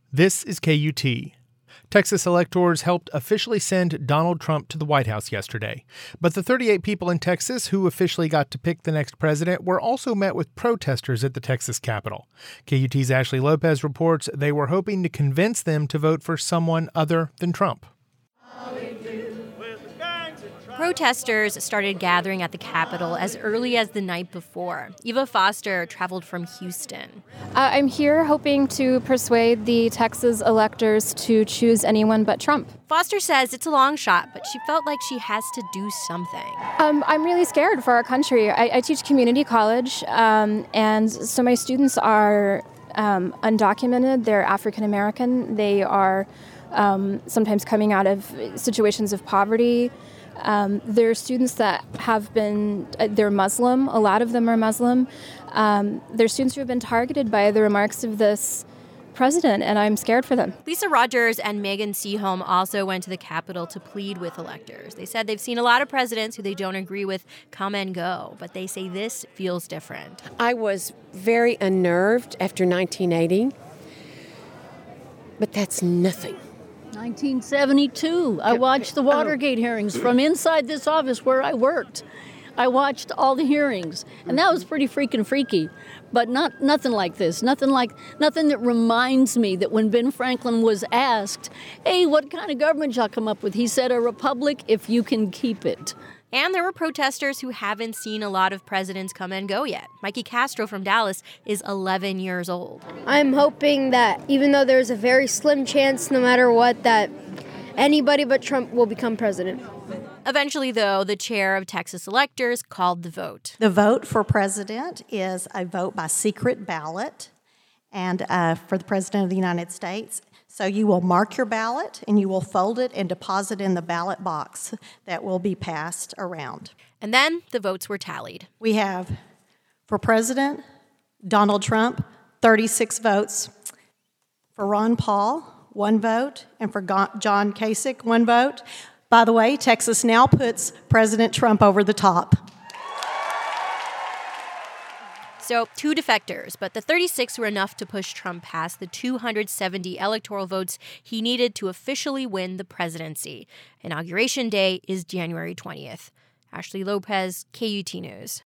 This is KUT. Texas electors helped officially send Donald Trump to the White House yesterday. But the 38 people in Texas who officially got to pick the next president were also met with protesters at the Texas Capitol. KUT's Ashley Lopez reports they were hoping to convince them to vote for someone other than Trump. Protesters started gathering at the Capitol as early as the night before. Eva Foster traveled from Houston. I'm here hoping to persuade the Texas electors to choose anyone but Trump. Foster says it's a long shot, but she felt like she has to do something. I'm really scared for our country. I teach community college, and so my students are undocumented. They're African American. They are sometimes coming out of situations of poverty. There are students that they're Muslim. A lot of them are Muslim. There are students who have been targeted by the remarks of this president, and I'm scared for them. Lisa Rogers and Megan Seaholm also went to the Capitol to plead with electors. They said they've seen a lot of presidents who they don't agree with come and go, but they say this feels different. I was very unnerved after 1980, but that's nothing. 1972, I watched the Watergate hearings from inside this office where I worked. I watched all the hearings, and that was pretty freaking freaky, but nothing like this. Nothing that reminds me that when Ben Franklin was asked, hey, what kind of government y'all come up with? He said, a republic if you can keep it. And there were protesters who haven't seen a lot of presidents come and go yet. Mikey Castro from Dallas is 11 years old. I'm hoping that even though there's a very slim chance, no matter what, that anybody but Trump will become president. Eventually, though, the chair of Texas electors called the vote. The vote for president is a vote by secret ballot and for the president of the United States. So you will mark your ballot and you will fold it and deposit in the ballot box that will be passed around. And then the votes were tallied. We have, for president, Donald Trump, 36 votes. For Ron Paul, 1 vote. And for John Kasich, 1 vote. By the way, Texas now puts President Trump over the top. So 2 defectors, but the 36 were enough to push Trump past the 270 electoral votes he needed to officially win the presidency. Inauguration Day is January 20th. Ashley Lopez, KUT News.